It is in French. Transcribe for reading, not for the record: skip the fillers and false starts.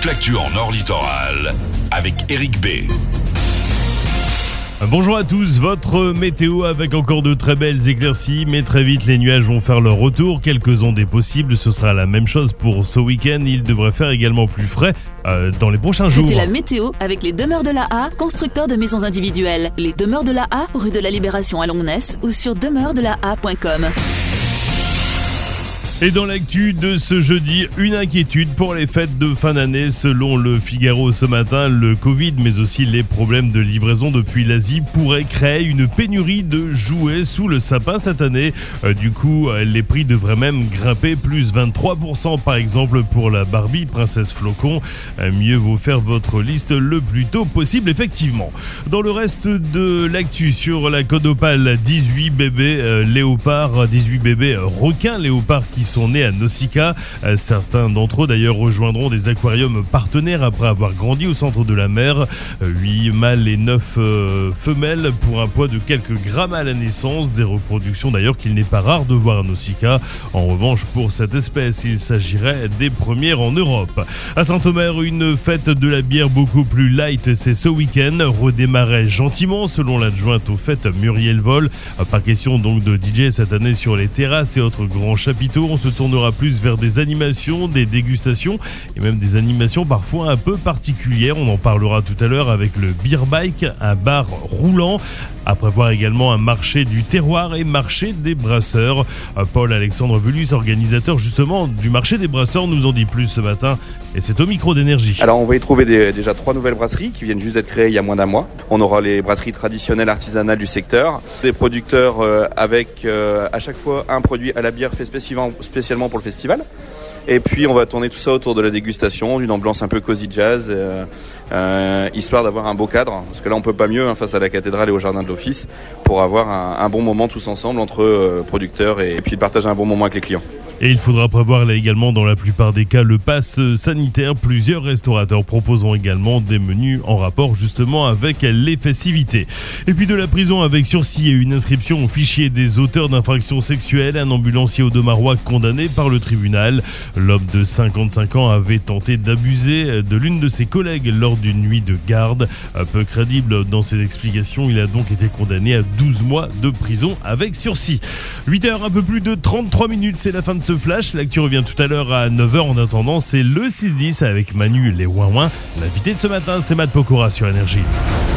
toute l'actu en Nord Littoral avec Eric B. Bonjour à tous, votre météo avec encore de très belles éclaircies, mais très vite les nuages vont faire leur retour, quelques ondées possibles, ce sera la même chose pour ce week-end, il devrait faire également plus frais dans les prochains jours. C'était la météo avec les Demeures de la A, constructeurs de maisons individuelles. Les Demeures de la A, rue de la Libération à Longnes ou sur demeuresdelaa.com. Et dans l'actu de ce jeudi, une inquiétude pour les fêtes de fin d'année. Selon le Figaro ce matin, le Covid, mais aussi les problèmes de livraison depuis l'Asie pourraient créer une pénurie de jouets sous le sapin cette année. Du coup, les prix devraient même grimper, plus 23% par exemple pour la Barbie Princesse Flocon. Mieux vaut faire votre liste le plus tôt possible, effectivement. Dans le reste de l'actu sur la Côte d'Opale, 18 bébés léopards, 18 bébés requins léopards qui sont nés à Nausicaa. Certains d'entre eux d'ailleurs rejoindront des aquariums partenaires après avoir grandi au centre de la mer. 8 mâles et 9 femelles pour un poids de quelques grammes à la naissance. Des reproductions d'ailleurs qu'il n'est pas rare de voir à Nausicaa. En revanche, pour cette espèce, il s'agirait des premières en Europe. À Saint-Omer, une fête de la bière beaucoup plus light, c'est ce week-end. Redémarrait gentiment selon l'adjointe aux fêtes Muriel Vol. Pas question donc de DJ cette année sur les terrasses et autres grands chapiteaux. On se tournera plus vers des animations, des dégustations et même des animations parfois un peu particulières. On en parlera tout à l'heure avec le Beer Bike, un bar roulant. À prévoir également un marché du terroir et marché des brasseurs. Paul-Alexandre Velus, organisateur justement du marché des brasseurs, nous en dit plus ce matin et c'est au micro d'énergie. Alors on va y trouver déjà 3 nouvelles brasseries qui viennent juste d'être créées il y a moins d'un mois. On aura les brasseries traditionnelles artisanales du secteur, des producteurs avec à chaque fois un produit à la bière fait spécialement pour le festival. Et puis on va tourner tout ça autour de la dégustation, d'une ambiance un peu cosy jazz, histoire d'avoir un beau cadre, parce que là on peut pas mieux face à la cathédrale et au jardin de l'office, pour avoir un bon moment tous ensemble entre producteurs et puis partager un bon moment avec les clients. Et il faudra prévoir là également dans la plupart des cas le pass sanitaire. Plusieurs restaurateurs proposeront également des menus en rapport justement avec les festivités. Et puis de la prison avec sursis et une inscription au fichier des auteurs d'infractions sexuelles. Un ambulancier audomarois condamné par le tribunal. L'homme de 55 ans avait tenté d'abuser de l'une de ses collègues lors d'une nuit de garde. Peu crédible dans ses explications, il a donc été condamné à 12 mois de prison avec sursis. 8h, un peu plus de 33 minutes, c'est la fin de ce flash. L'actu revient tout à l'heure à 9h. En attendant, c'est le 6-10 avec Manu les Ouin-Ouin. L'invité de ce matin, c'est Matt Pokora sur Énergie.